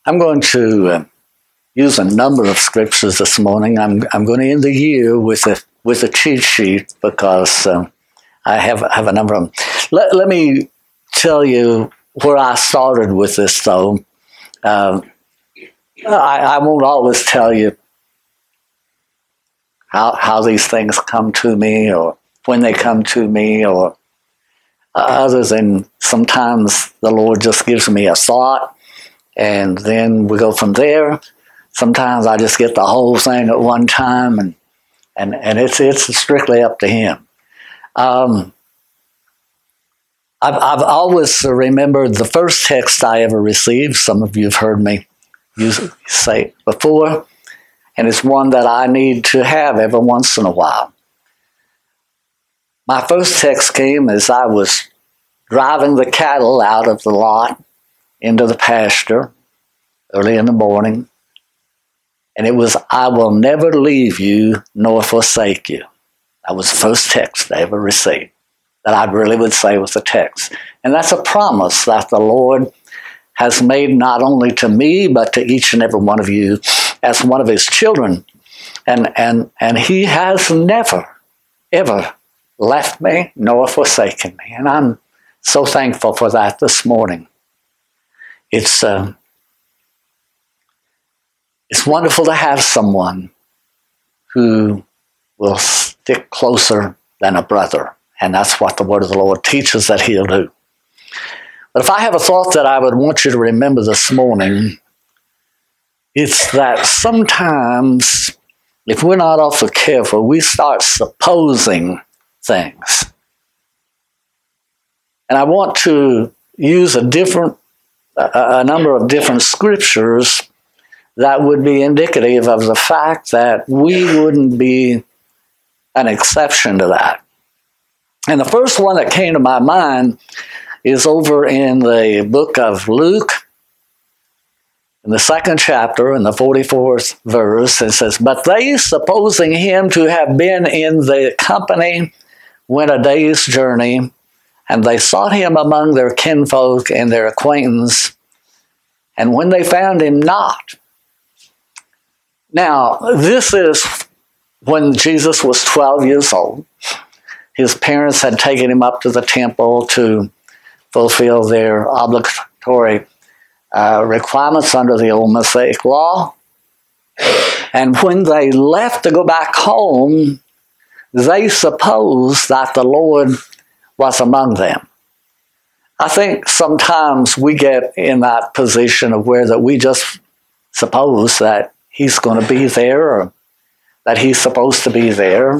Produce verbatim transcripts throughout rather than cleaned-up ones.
I'm going to uh, use a number of scriptures this morning. I'm I'm going to end the year with a with a cheat sheet because uh, I have have a number of them. Let Let me tell you where I started with this, though. Um, I, I won't always tell you how how these things come to me or when they come to me, or uh, other than sometimes the Lord just gives me a thought, and then we go from there. Sometimes I just get the whole thing at one time, and and, and it's it's strictly up to Him. Um, I've I've always remembered the first text I ever received. Some of you have heard me use it, say it before, and it's one that I need to have every once in a while. My first text came as I was driving the cattle out of the lot into the pasture early in the morning. And it was, "I will never leave you nor forsake you." That was the first text I ever received that I really would say was a text. And that's a promise that the Lord has made not only to me, but to each and every one of you as one of His children. And, and, and He has never, ever left me nor forsaken me. And I'm so thankful for that this morning. It's... Uh, It's wonderful to have someone who will stick closer than a brother. And that's what the word of the Lord teaches that He'll do. But if I have a thought that I would want you to remember this morning, it's that sometimes, if we're not awful careful, we start supposing things. And I want to use a different, a, a number of different scriptures that would be indicative of the fact that we wouldn't be an exception to that. And the first one that came to my mind is over in the book of Luke, in the second chapter, in the forty-fourth verse. It says, "But they, supposing him to have been in the company, went a day's journey, and they sought him among their kinfolk and their acquaintance, and when they found him not." Now, this is when Jesus was twelve years old. His parents had taken him up to the temple to fulfill their obligatory uh, requirements under the old Mosaic law. And when they left to go back home, they supposed that the Lord was among them. I think sometimes we get in that position of where that we just suppose that He's going to be there, or that He's supposed to be there.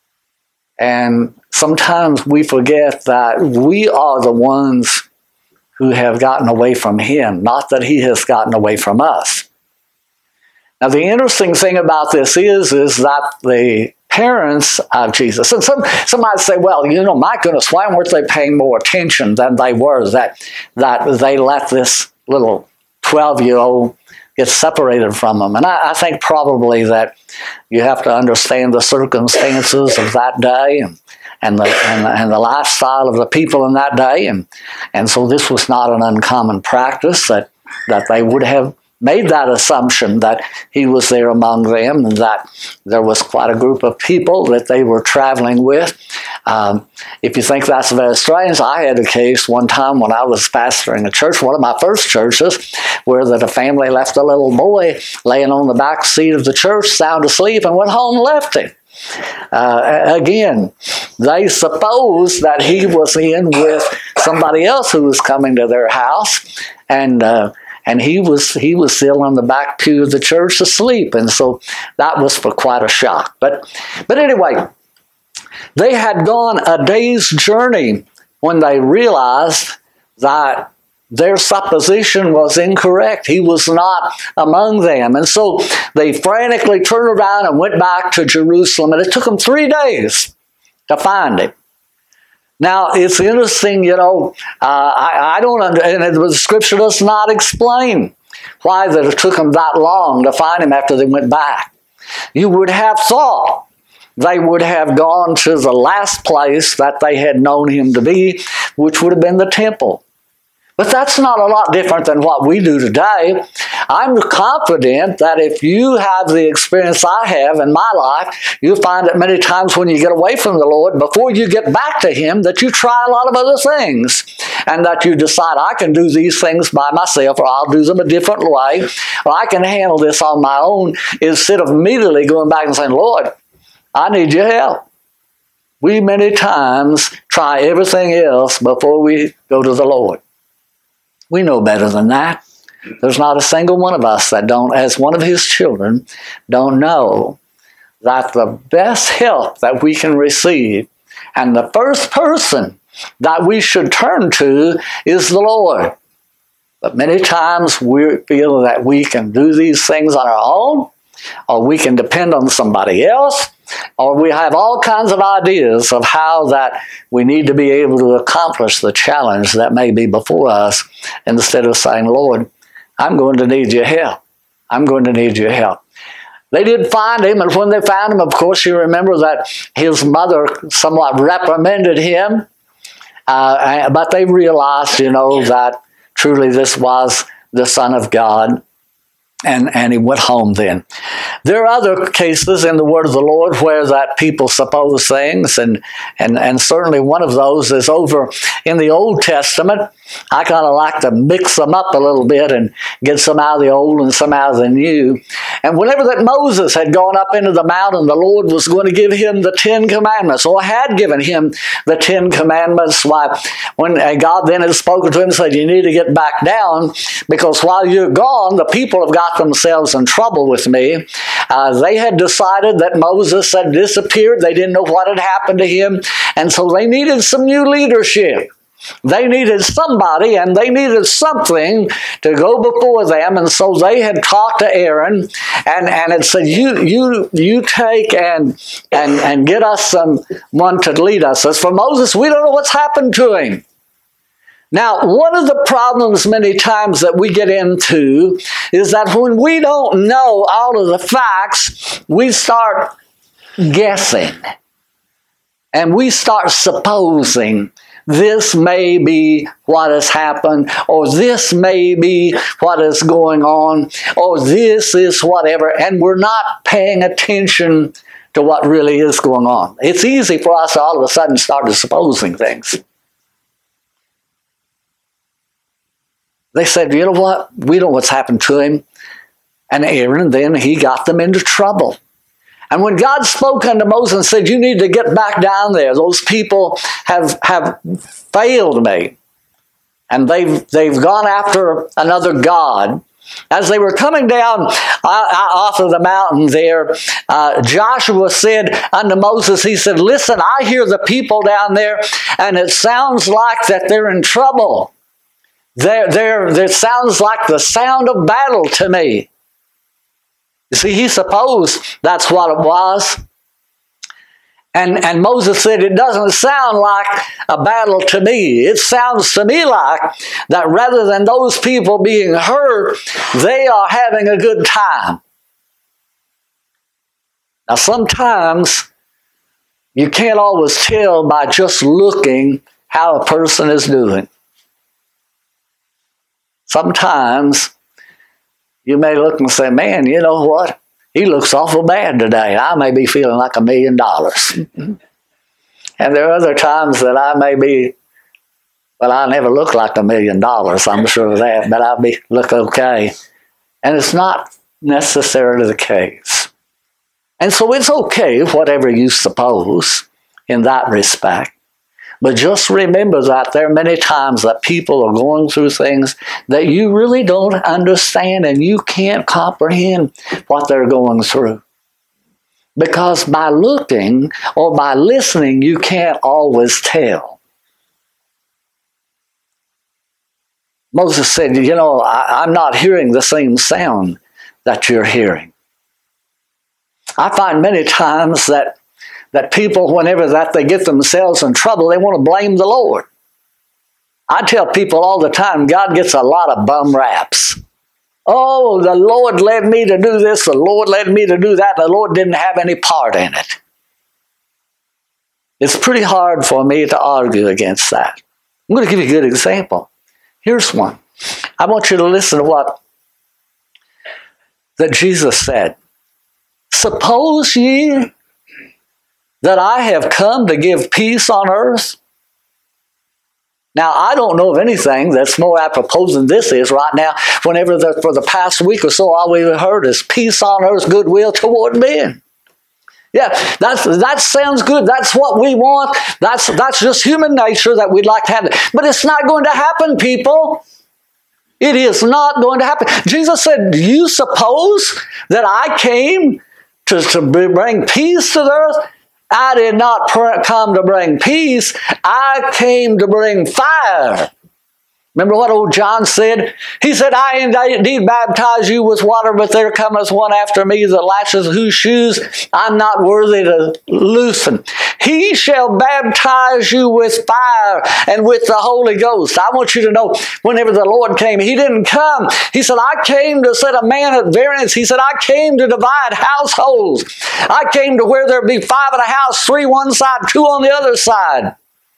And sometimes we forget that we are the ones who have gotten away from Him, not that He has gotten away from us. Now, the interesting thing about this is, is that the parents of Jesus, and some, some might say, well, you know, my goodness, why weren't they paying more attention than they were, that, that they let this little twelve-year-old get separated from them? And I, I think probably that you have to understand the circumstances of that day and, and, the, and, the, and the lifestyle of the people in that day. And, and so this was not an uncommon practice that, that they would have made that assumption that He was there among them and that there was quite a group of people that they were traveling with. Um, if you think that's very strange, I had a case one time when I was pastoring a church, one of my first churches, where that a family left a little boy laying on the back seat of the church, sound asleep, and went home and left him. Uh, again, they supposed that he was in with somebody else who was coming to their house, and uh, And he was he was still on the back pew of the church asleep. And so that was for quite a shock. But, but anyway, they had gone a day's journey when they realized that their supposition was incorrect. He was not among them. And so they frantically turned around and went back to Jerusalem. And it took them three days to find him. Now, it's interesting, you know, uh, I, I don't understand, and the Scripture does not explain why that it took them that long to find him after they went back. You would have thought they would have gone to the last place that they had known him to be, which would have been the temple. But that's not a lot different than what we do today. I'm confident that if you have the experience I have in my life, you'll find that many times when you get away from the Lord, before you get back to Him, that you try a lot of other things. And that you decide, I can do these things by myself, or I'll do them a different way, or I can handle this on my own, instead of immediately going back and saying, Lord, I need your help. We many times try everything else before we go to the Lord. We know better than that. There's not a single one of us that don't, as one of His children, don't know that the best help that we can receive, and the first person that we should turn to, is the Lord. But many times we feel that we can do these things on our own, or we can depend on somebody else, or we have all kinds of ideas of how that we need to be able to accomplish the challenge that may be before us, instead of saying, Lord, I'm going to need your help. I'm going to need your help. They did find him, and when they found him, of course, you remember that his mother somewhat reprimanded him, uh, but they realized, you know, that truly this was the Son of God. And, and he went home then. There are other cases in the Word of the Lord where that people suppose things, and, and, and certainly one of those is over in the Old Testament. I kind of like to mix them up a little bit and get some out of the Old and some out of the New. And whenever that Moses had gone up into the mountain, the Lord was going to give him the Ten Commandments, or had given him the Ten Commandments. Why, when God then had spoken to him and said, you need to get back down, because while you're gone, the people have got themselves in trouble with me. Uh, they had decided that Moses had disappeared. They didn't know what had happened to him, and so they needed some new leadership. They needed somebody, and they needed something to go before them, and so they had talked to Aaron and, and had said, you you you take and and and get us someone to lead us. As for Moses, we don't know what's happened to him. Now, one of the problems many times that we get into is that when we don't know all of the facts, we start guessing. And we start supposing this may be what has happened, or this may be what is going on, or this is whatever, and we're not paying attention to what really is going on. It's easy for us to all of a sudden start supposing things. They said, you know what? We know what's happened to him. And Aaron, then he got them into trouble. And when God spoke unto Moses and said, you need to get back down there. Those people have, have failed me. And they've, they've gone after another god. As they were coming down uh, off of the mountain there, uh, Joshua said unto Moses, he said, listen, I hear the people down there, and it sounds like that they're in trouble. There, there, there sounds like the sound of battle to me. You see, he supposed that's what it was. And, and Moses said, it doesn't sound like a battle to me. It sounds to me like that rather than those people being hurt, they are having a good time. Now, sometimes you can't always tell by just looking how a person is doing. Sometimes you may look and say, man, you know what? He looks awful bad today. I may be feeling like a million dollars. And there are other times that I may be, well, I never look like a million dollars, I'm sure of that, but I be look okay. And it's not necessarily the case. And so it's okay, whatever you suppose, in that respect. But just remember that there are many times that people are going through things that you really don't understand, and you can't comprehend what they're going through. Because by looking or by listening, you can't always tell. Moses said, you know, I, I'm not hearing the same sound that you're hearing. I find many times that that people, whenever that they get themselves in trouble, they want to blame the Lord. I tell people all the time, God gets a lot of bum raps. Oh, the Lord led me to do this, the Lord led me to do that, the Lord didn't have any part in it. It's pretty hard for me to argue against that. I'm going to give you a good example. Here's one. I want you to listen to what that Jesus said. Suppose ye that I have come to give peace on earth? Now, I don't know of anything that's more apropos than this is right now. Whenever the, for the past week or so, all we've heard is peace on earth, goodwill toward men. Yeah, that's, that sounds good. That's what we want. That's, that's just human nature that we'd like to have. But it's not going to happen, people. It is not going to happen. Jesus said, do you suppose that I came to, to bring peace to the earth? I did not come to bring peace. I came to bring fire. Remember what old John said? He said, I indeed baptize you with water, but there cometh one after me that latches whose shoes I'm not worthy to loosen. He shall baptize you with fire and with the Holy Ghost. I want you to know, whenever the Lord came, He didn't come. He said, I came to set a man at variance. He said, I came to divide households. I came to where there be five in a house, three one side, two on the other side.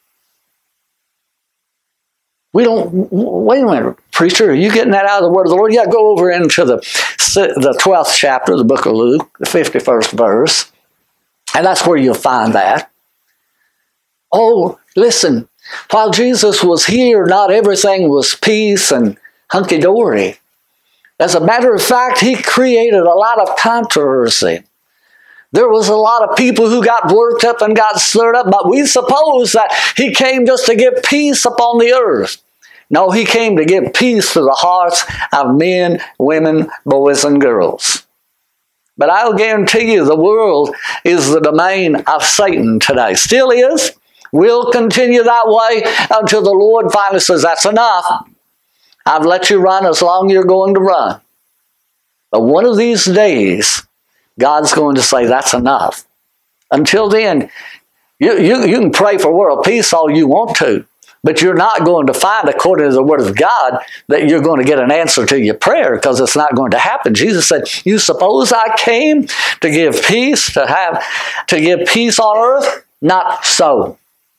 We don't, wait a minute, preacher, are you getting that out of the word of the Lord? Yeah, go over into the, the twelfth chapter of the book of Luke, the fifty-first verse, and that's where you'll find that. Oh, listen, while Jesus was here, not everything was peace and hunky-dory. As a matter of fact, He created a lot of controversy. There was a lot of people who got worked up and got stirred up, but we suppose that He came just to give peace upon the earth. No, He came to give peace to the hearts of men, women, boys, and girls. But I'll guarantee you the world is the domain of Satan today. Still is. Will continue that way until the Lord finally says, that's enough. I've let you run as long as you're going to run. But one of these days, God's going to say, that's enough. Until then, you, you, you can pray for world peace all you want to, but you're not going to find, according to the Word of God, that you're going to get an answer to your prayer, because it's not going to happen. Jesus said, you suppose I came to give peace, to have, to give peace on earth? Not so.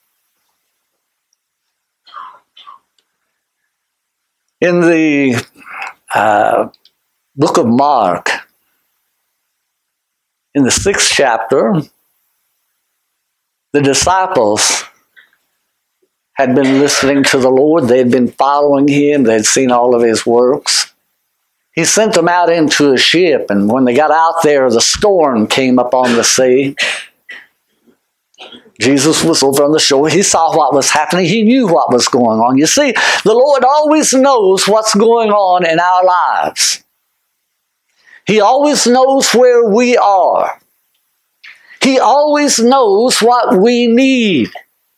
In the uh, book of Mark, in the sixth chapter, the disciples had been listening to the Lord. They had been following Him. They had seen all of His works. He sent them out into a ship, and when they got out there, the storm came up on the sea. Jesus was over on the shore. He saw what was happening. He knew what was going on. You see, the Lord always knows what's going on in our lives. He always knows where we are. He always knows what we need.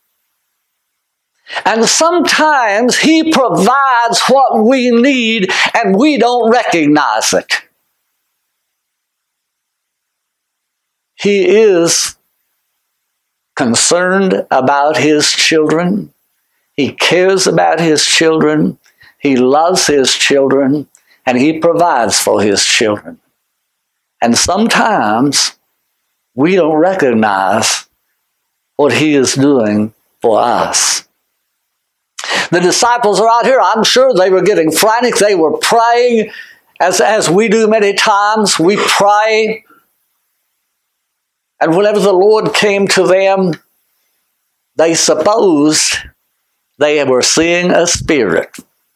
And sometimes He provides what we need and we don't recognize it. He is concerned about His children. He cares about His children. He loves His children. And He provides for His children. And sometimes we don't recognize what He is doing for us. The disciples are out here. I'm sure they were getting frantic. They were praying, as, as we do many times. We pray. And whenever the Lord came to them, they supposed they were seeing a spirit.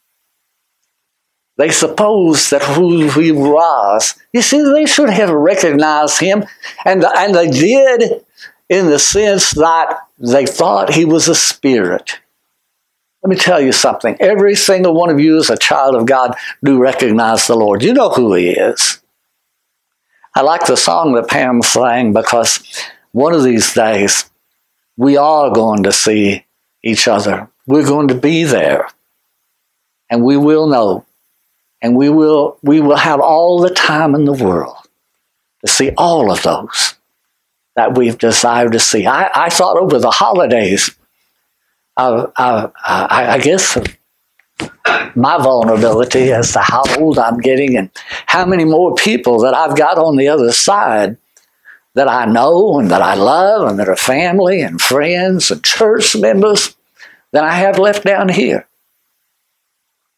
They supposed that who He was. You see, they should have recognized Him. And, and they did, in the sense that they thought He was a spirit. Let me tell you something. Every single one of you as a child of God do recognize the Lord. You know who He is. I like the song that Pam sang, because one of these days we are going to see each other. We're going to be there. And we will know. And we will, we will have all the time in the world to see all of those that we've desired to see. I, I thought over the holidays, Uh, uh, I, I guess my vulnerability as to how old I'm getting and how many more people that I've got on the other side that I know and that I love and that are family and friends and church members than I have left down here.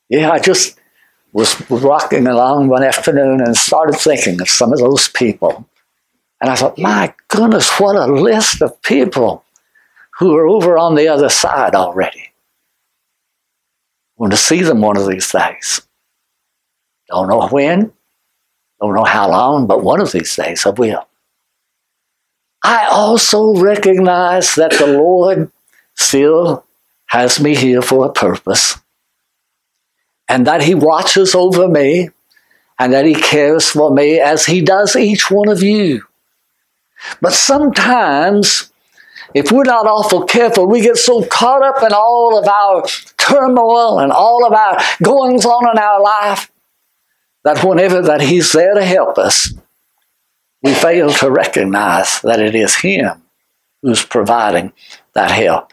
Yeah, I just was walking along one afternoon and started thinking of some of those people. And I thought, my goodness, what a list of people who are over on the other side already. I want to see them one of these days. Don't know when, don't know how long, but one of these days I will. I also recognize that the Lord still has me here for a purpose, and that He watches over me, and that He cares for me as He does each one of you. But sometimes, if we're not awful careful, we get so caught up in all of our turmoil and all of our goings on in our life that whenever that He's there to help us, we fail to recognize that it is Him who's providing that help.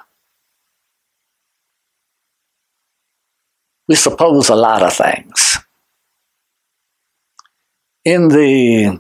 We suppose a lot of things. In the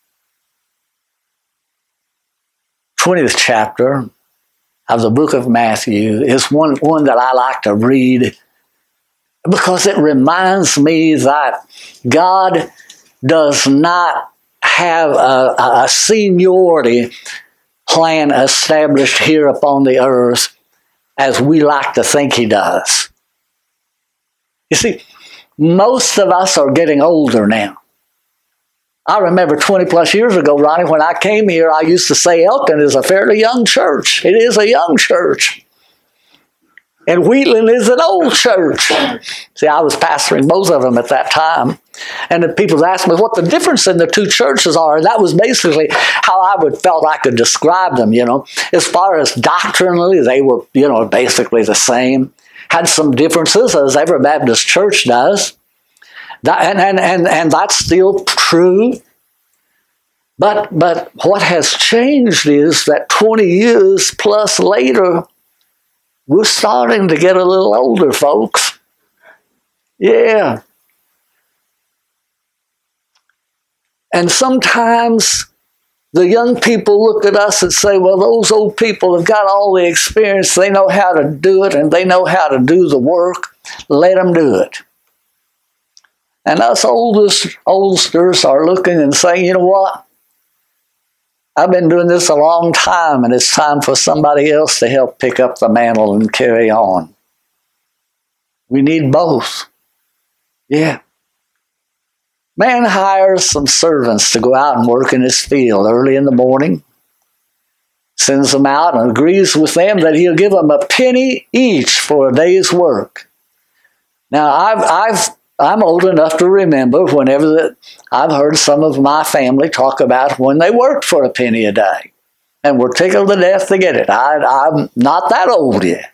twentieth chapter of the book of Matthew is one, one that I like to read because it reminds me that God does not have a, a seniority plan established here upon the earth as we like to think He does. You see, most of us are getting older now. I remember twenty plus years ago, Ronnie, when I came here, I used to say Elkton is a fairly young church. It is a young church. And Wheatland is an old church. See, I was pastoring both of them at that time. And the people asked me what the difference in the two churches are. And that was basically how I would felt I could describe them, you know. As far as doctrinally, they were, you know, basically the same. Had some differences, as every Baptist church does. That, and, and, and, and that's still true. But, but what has changed is that twenty years plus later, we're starting to get a little older, folks. Yeah. And sometimes the young people look at us and say, well, those old people have got all the experience. They know how to do it, and they know how to do the work. Let them do it. And us oldest, oldsters are looking and saying, you know what? I've been doing this a long time, and it's time for somebody else to help pick up the mantle and carry on. We need both. Yeah. Man hires some servants to go out and work in his field early in the morning, sends them out and agrees with them that he'll give them a penny each for a day's work. Now, I've, I've I'm old enough to remember whenever that I've heard some of my family talk about when they worked for a penny a day and were tickled to death to get it. I, I'm not that old yet.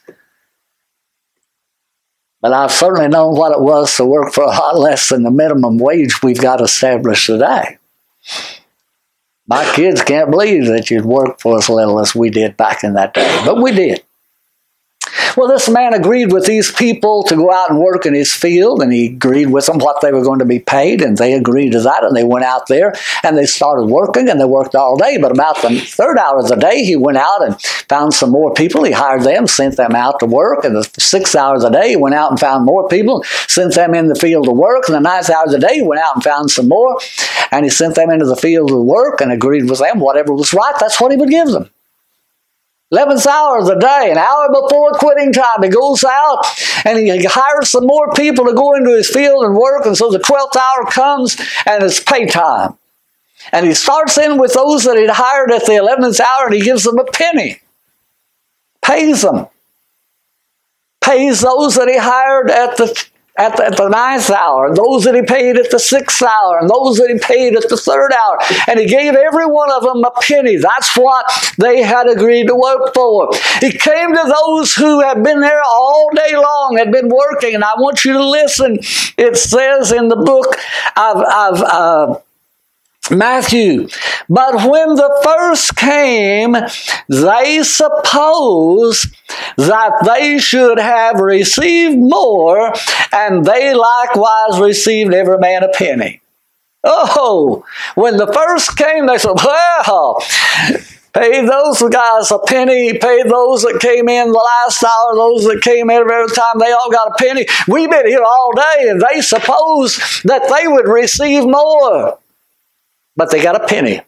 But I've certainly known what it was to work for a lot less than the minimum wage we've got established today. My kids can't believe that you'd work for as little as we did back in that day, but we did. Well, this man agreed with these people to go out and work in his field, and he agreed with them what they were going to be paid, and they agreed to that, and they went out there, and they started working, and they worked all day. But about the third hour of the day, he went out and found some more people. He hired them, sent them out to work, and the sixth hour of the day, he went out and found more people, sent them in the field to work, and the ninth hour of the day, he went out and found some more, and he sent them into the field to work and agreed with them. Whatever was right, that's what he would give them. eleventh hour of the day, an hour before quitting time, he goes out and he hires some more people to go into his field and work. And so the twelfth hour comes and it's pay time. And he starts in with those that he'd hired at the eleventh hour, and he gives them a penny. Pays them. Pays those that he hired at the At the, at the ninth hour, and those that he paid at the sixth hour, and those that he paid at the third hour. And he gave every one of them a penny. That's what they had agreed to work for. He came to those who had been there all day long, had been working, and I want you to listen. It says in the book of, of uh, Matthew, but when the first came, they supposed that they should have received more, and they likewise received every man a penny. Oh, when the first came, they said, well, Paid those guys a penny. Paid those that came in the last hour, those that came in every time. They all got a penny. We've been here all day, and they supposed that they would receive more. But they got a penny.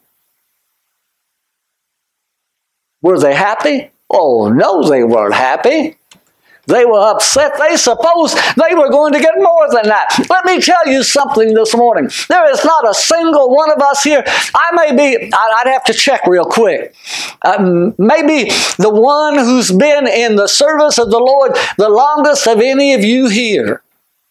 Were they happy? Oh, no, they weren't happy. They were upset. They supposed they were going to get more than that. Let me tell you something this morning. There is not a single one of us here. I may be, I'd have to check real quick. Um, maybe the one who's been in the service of the Lord the longest of any of you here.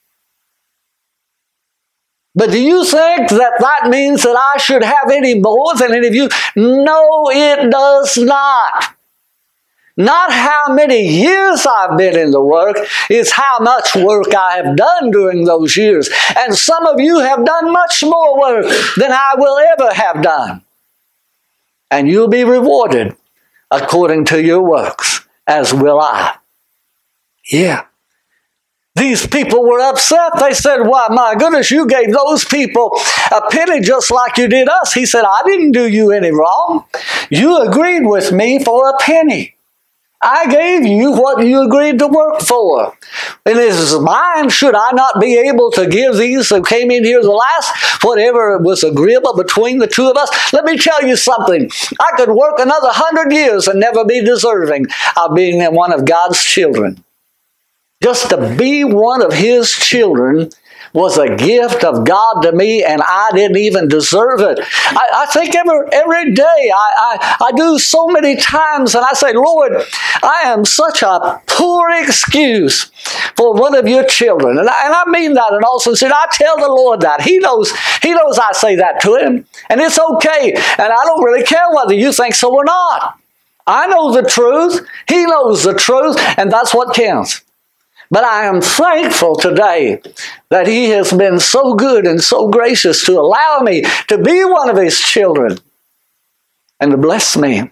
But do you think that that means that I should have any more than any of you? No, it does not. Not how many years I've been in the work, it's how much work I have done during those years. And some of you have done much more work than I will ever have done. And you'll be rewarded according to your works, as will I. Yeah. These people were upset. They said, why, my goodness, you gave those people a penny just like you did us. He said, I didn't do you any wrong. You agreed with me for a penny. I gave you what you agreed to work for. And it is mine. Should I not be able to give these who came in here the last, whatever was agreeable between the two of us? Let me tell you something. I could work another hundred years and never be deserving of being one of God's children. Just to be one of His children was a gift of God to me, and I didn't even deserve it. I, I think every, every day I, I, I do so many times, and I say, Lord, I am such a poor excuse for one of your children. And I, and I mean that in all sincerity. I tell the Lord that. He knows, he knows I say that to Him, and it's okay. And I don't really care whether you think so or not. I know the truth. He knows the truth, and that's what counts. But I am thankful today that He has been so good and so gracious to allow me to be one of His children and to bless me.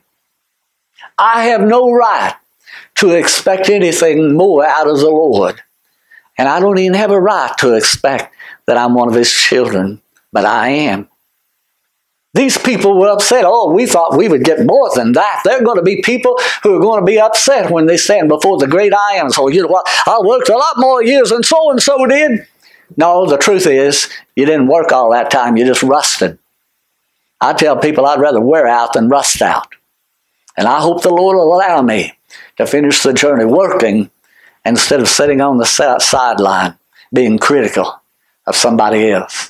I have no right to expect anything more out of the Lord. And I don't even have a right to expect that I'm one of His children, but I am. These people were upset. Oh, we thought we would get more than that. There are going to be people who are going to be upset when they stand before the great I am. So, you know what? I worked a lot more years than so-and-so did. No, the truth is, you didn't work all that time. You just rusted. I tell people I'd rather wear out than rust out. And I hope the Lord will allow me to finish the journey working instead of sitting on the sideline being critical of somebody else.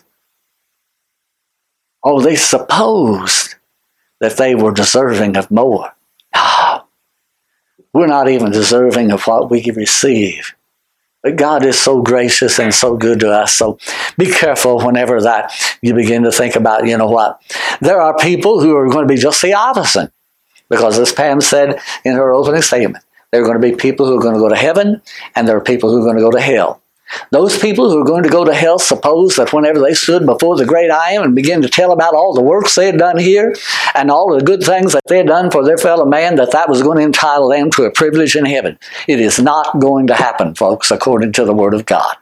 Oh, they supposed that they were deserving of more. No, we're not even deserving of what we receive. But God is so gracious and so good to us. So be careful whenever that you begin to think about, you know what, there are people who are going to be just the opposite. Because as Pam said in her opening statement, there are going to be people who are going to go to heaven, and there are people who are going to go to hell. Those people who are going to go to hell suppose that whenever they stood before the great I am and began to tell about all the works they had done here and all the good things that they had done for their fellow man, that that was going to entitle them to a privilege in heaven. It is not going to happen, folks, according to the Word of God.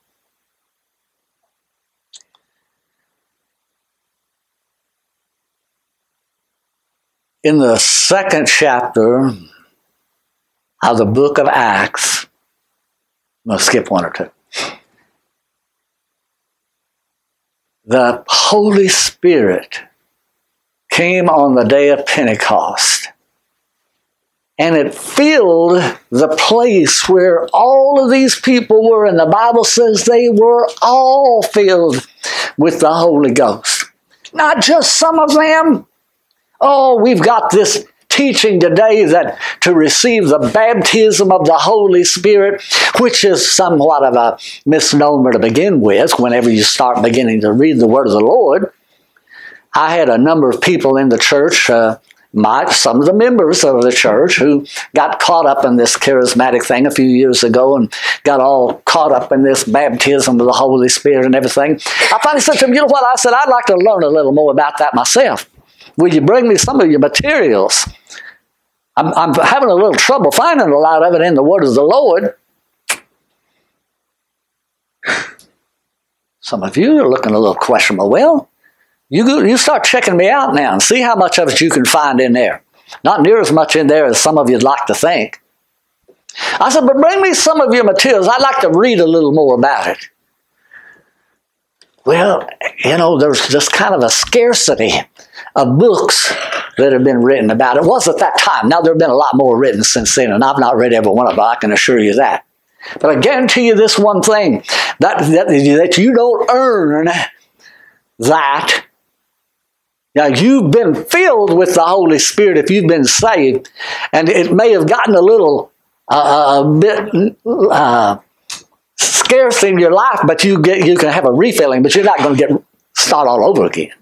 In the second chapter of the book of Acts, I'm going to skip one or two. The Holy Spirit came on the day of Pentecost, and it filled the place where all of these people were, and the Bible says they were all filled with the Holy Ghost. Not just some of them. Oh, we've got this teaching today that to receive the baptism of the Holy Spirit, which is somewhat of a misnomer to begin with whenever you start beginning to read the Word of the Lord. I had a number of people in the church, uh, my, some of the members of the church, who got caught up in this charismatic thing a few years ago and got all caught up in this baptism of the Holy Spirit and everything. I finally said to them, you know what? I said, I'd like to learn a little more about that myself. Will you bring me some of your materials? I'm, I'm having a little trouble finding a lot of it in the Word of the Lord. Some of you are looking a little questionable. Well, you go, you start checking me out now and see how much of it you can find in there. Not near as much in there as some of you'd like to think. I said, but bring me some of your materials. I'd like to read a little more about it. Well, you know, there's just kind of a scarcity of books that have been written about it. It was at that time. Now, there have been a lot more written since then, and I've not read every one of them, I can assure you that. But I guarantee you this one thing, that, that, that you don't earn that. Now, you've been filled with the Holy Spirit if you've been saved, and it may have gotten a little, uh, a bit uh, scarce in your life, but you get you can have a refilling, but you're not going to get start all over again.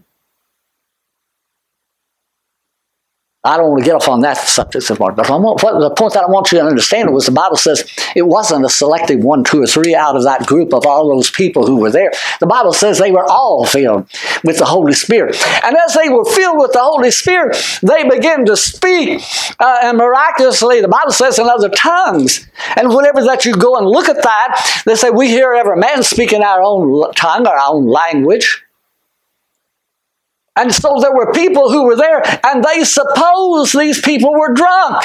I don't want to get off on that subject so far, but I want, what, the point that I want you to understand was the Bible says it wasn't a selective one, two, or three out of that group of all those people who were there. The Bible says they were all filled with the Holy Spirit. And as they were filled with the Holy Spirit, they began to speak, uh, and miraculously, the Bible says in other tongues. And whenever that you go and look at that, they say, we hear every man speaking our own tongue, our own language. And so there were people who were there, and they supposed these people were drunk.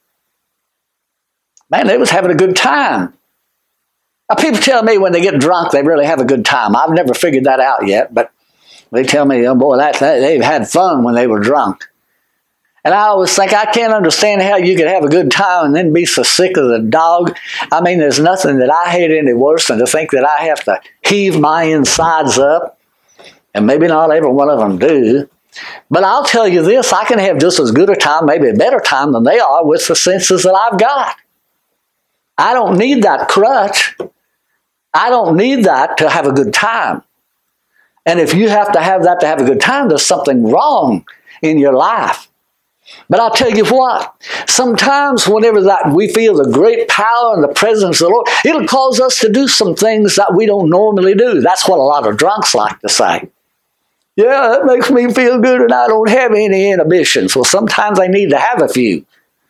Man, they was having a good time. Now, people tell me when they get drunk, they really have a good time. I've never figured that out yet, but they tell me, oh boy, that, that, they've had fun when they were drunk. And I always think, I can't understand how you could have a good time and then be so sick as a dog. I mean, there's nothing that I hate any worse than to think that I have to heave my insides up. And maybe not every one of them do. But I'll tell you this, I can have just as good a time, maybe a better time than they are with the senses that I've got. I don't need that crutch. I don't need that to have a good time. And if you have to have that to have a good time, there's something wrong in your life. But I'll tell you what, sometimes whenever that we feel the great power and the presence of the Lord, it'll cause us to do some things that we don't normally do. That's what a lot of drunks like to say. Yeah, it makes me feel good and I don't have any inhibitions. Well, sometimes I need to have a few.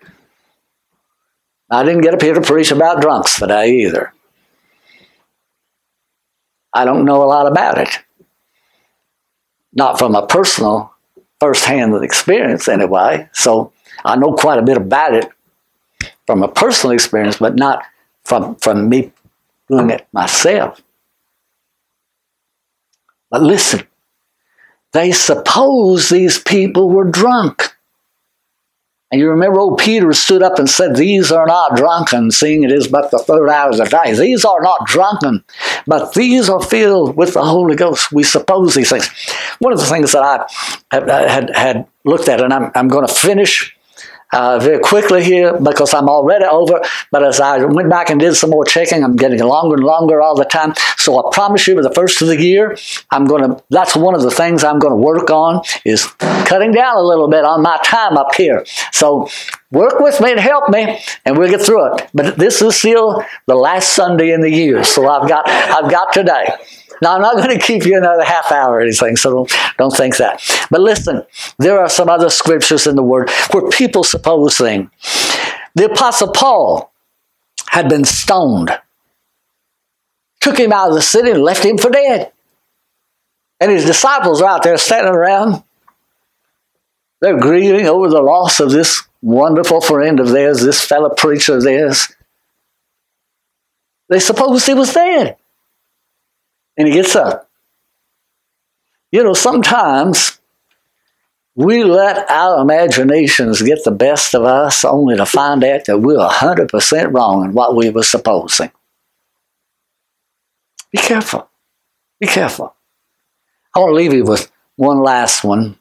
I didn't get up here to preach about drunks today either. I don't know a lot about it. Not from a personal, first-hand experience anyway. So I know quite a bit about it from a personal experience, but not from, from me doing it myself. But listen. They suppose these people were drunk. And you remember old Peter stood up and said, these are not drunken, seeing it is but the third hour of the day. These are not drunken, but these are filled with the Holy Ghost. We suppose these things. One of the things that I had, had, had looked at, and I'm, I'm going to finish Uh, very quickly here because I'm already over, but as I went back and did some more checking, I'm getting longer and longer all the time. So I promise you, by the first of the year, I'm going to, that's one of the things I'm going to work on is cutting down a little bit on my time up here. So work with me and help me, and we'll get through it. But this is still the last Sunday in the year, so I've got, I've got today. Now, I'm not going to keep you another half hour or anything, so don't, don't think that. But listen, there are some other scriptures in the Word where people suppose things. The Apostle Paul had been stoned. Took him out of the city and left him for dead. And his disciples are out there standing around. They're grieving over the loss of this wonderful friend of theirs, this fellow preacher of theirs. They supposed he was dead. And he gets up. You know, sometimes we let our imaginations get the best of us only to find out that we're one hundred percent wrong in what we were supposing. Be careful. Be careful. I want to leave you with one last one.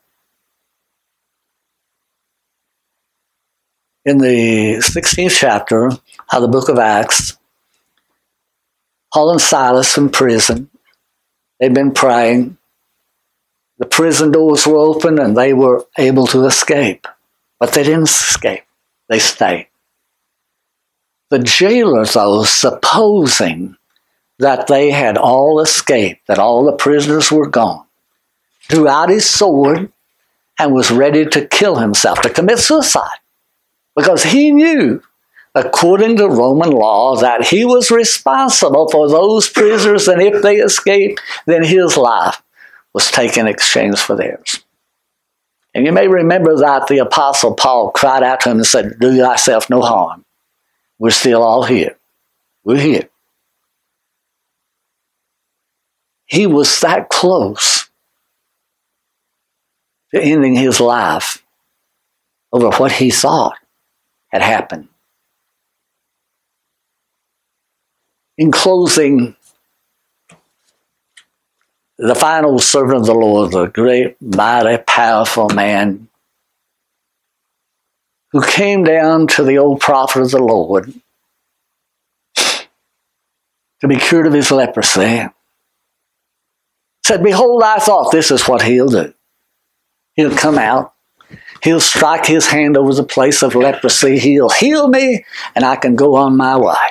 In the sixteenth chapter of the book of Acts, Paul and Silas in prison. They'd been praying. The prison doors were open and they were able to escape. But they didn't escape. They stayed. The jailer, though, supposing that they had all escaped, that all the prisoners were gone, drew out his sword and was ready to kill himself, to commit suicide. Because he knew, according to Roman law, that he was responsible for those prisoners, and if they escaped, then his life was taken in exchange for theirs. And you may remember that the Apostle Paul cried out to him and said, do thyself no harm. We're still all here. We're here. He was that close to ending his life over what he thought had happened. In closing, the final servant of the Lord, the great, mighty, powerful man who came down to the old prophet of the Lord to be cured of his leprosy, said, behold, I thought this is what he'll do. He'll come out. He'll strike his hand over the place of leprosy. He'll heal me, and I can go on my way.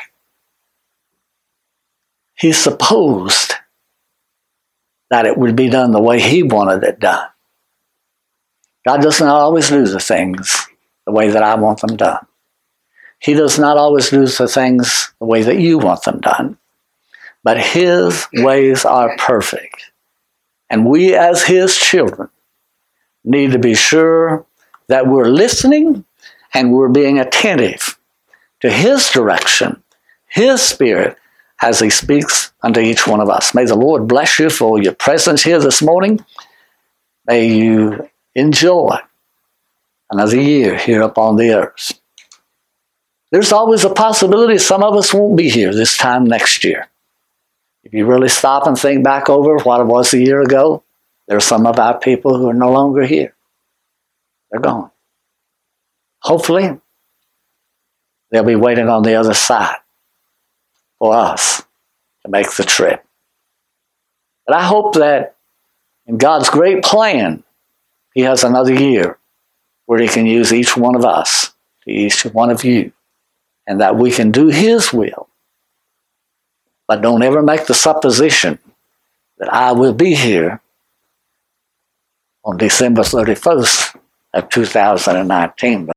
He supposed that it would be done the way he wanted it done. God does not always do the things the way that I want them done. He does not always do the things the way that you want them done. But his ways are perfect. And we as his children need to be sure that we're listening and we're being attentive to his direction, his spirit, as he speaks unto each one of us. May the Lord bless you for your presence here this morning. May you enjoy another year here upon the earth. There's always a possibility some of us won't be here this time next year. If you really stop and think back over what it was a year ago, there are some of our people who are no longer here. They're gone. Hopefully, they'll be waiting on the other side for us to make the trip. But I hope that in God's great plan, he has another year where he can use each one of us, to each one of you, and that we can do his will. But don't ever make the supposition that I will be here on December thirty-first of two thousand nineteen.